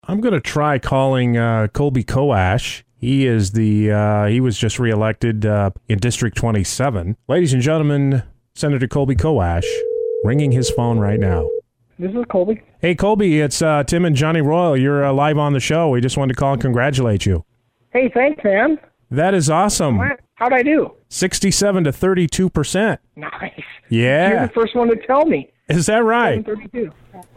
I'm going to try calling Colby Coash. He is he was just reelected in District 27. Ladies and gentlemen, Senator Colby Coash, ringing his phone right now. This is Colby. Hey, Colby, it's Tim and Johnny Royal. You're live on the show. We just wanted to call and congratulate you. Hey, thanks, man. That is awesome. How'd I do? 67 to 32%. Nice. Yeah. You're the first one to tell me. Is that right? 32.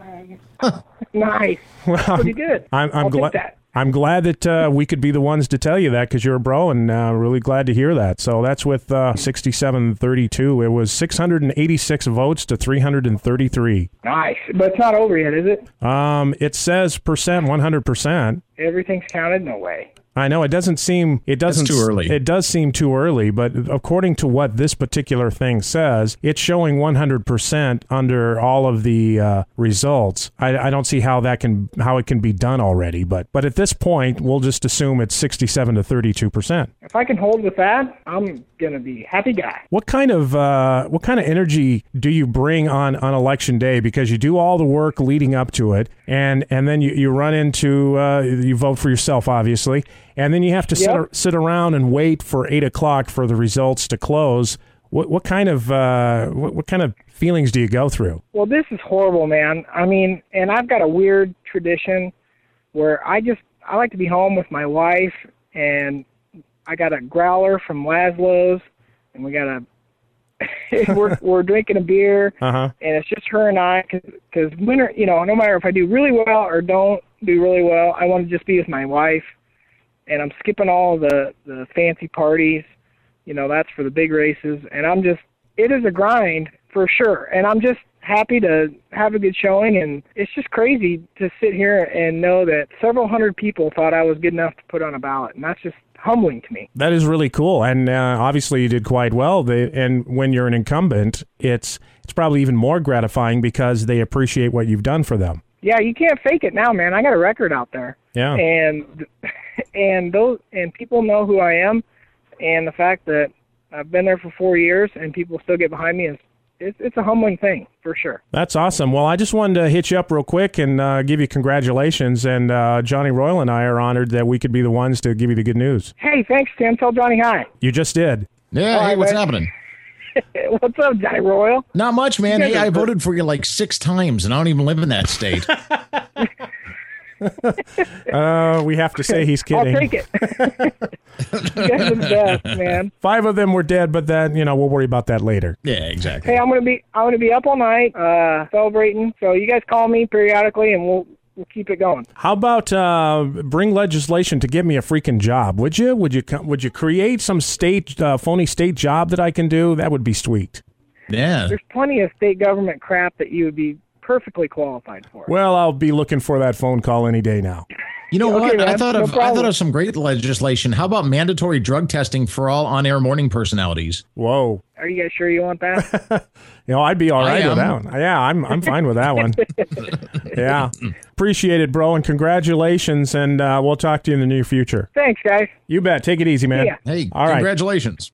Nice. Well, Pretty good. I'm glad that. I'm glad that we could be the ones to tell you that because you're a bro, and really glad to hear that. So that's with 67-32. It was 686 votes to 333. Nice. But it's not over yet, is it? It says 100%. Everything's counted? No way. I know it doesn't. It's too early. It does seem too early, but according to what this particular thing says, it's showing 100% under all of the results. I don't see how it can be done already, but at this point, we'll just assume it's 67 to 32%. If I can hold with that, I'm gonna be a happy guy. What kind of energy do you bring on election day? Because you do all the work leading up to it, and then you run into you vote for yourself, obviously. And then you have to sit around and wait for 8 o'clock for the results to close. What kind of feelings do you go through? Well, this is horrible, man. I mean, and I've got a weird tradition where I like to be home with my wife, and I got a growler from Laszlo's, and we got we're drinking a beer, and it's just her and I. Because winter, no matter if I do really well or don't do really well, I want to just be with my wife. And I'm skipping all the fancy parties, that's for the big races. And it is a grind for sure. And I'm just happy to have a good showing. And it's just crazy to sit here and know that several hundred people thought I was good enough to put on a ballot. And that's just humbling to me. That is really cool. And obviously you did quite well. And when you're an incumbent, it's probably even more gratifying because they appreciate what you've done for them. Yeah, you can't fake it now, man. I got a record out there. Yeah. And people know who I am, and the fact that I've been there for 4 years and people still get behind me it's a humbling thing for sure. That's awesome. Well, I just wanted to hit you up real quick and give you congratulations. And Johnny Royal and I are honored that we could be the ones to give you the good news. Hey, thanks, Tim. Tell Johnny hi. You just did. Yeah. Hey, what's happening? What's up, Johnny Royal? Not much, man. Hey, I voted for you like 6 times, and I don't even live in that state. We have to say he's kidding. I'll take it. You guys are the best, man. 5 of them were dead, but then we'll worry about that later. Yeah, exactly. Hey, I'm gonna be up all night celebrating. So you guys call me periodically, and we'll keep it going. How about bring legislation to get me a freaking job? Would you? Would you create some phony state job that I can do? That would be sweet. Yeah. There's plenty of state government crap that you would be perfectly qualified for. Well, I'll be looking for that phone call any day now. You know what? Man, I thought of some great legislation. How about mandatory drug testing for all on-air morning personalities? Whoa. Are you guys sure you want that? I'd be all right with that one. Yeah, I'm fine with that one. Yeah. Appreciate it, bro, and congratulations, and we'll talk to you in the near future. Thanks, guys. You bet. Take it easy, man. Yeah. Hey, all right. Congratulations.